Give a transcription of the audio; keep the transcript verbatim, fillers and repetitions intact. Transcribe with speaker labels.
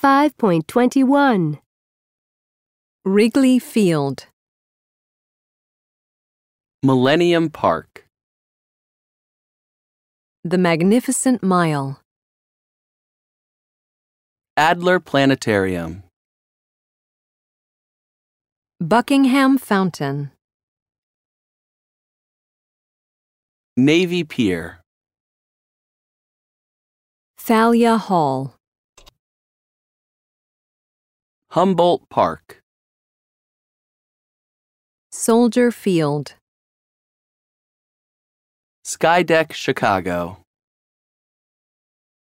Speaker 1: five point two one.
Speaker 2: Wrigley Field.
Speaker 3: Millennium Park.
Speaker 2: The Magnificent Mile.
Speaker 3: Adler Planetarium.
Speaker 2: Buckingham Fountain.
Speaker 3: Navy Pier.
Speaker 2: Thalia Hall.
Speaker 3: Humboldt Park.
Speaker 2: Soldier Field.
Speaker 3: Skydeck Chicago.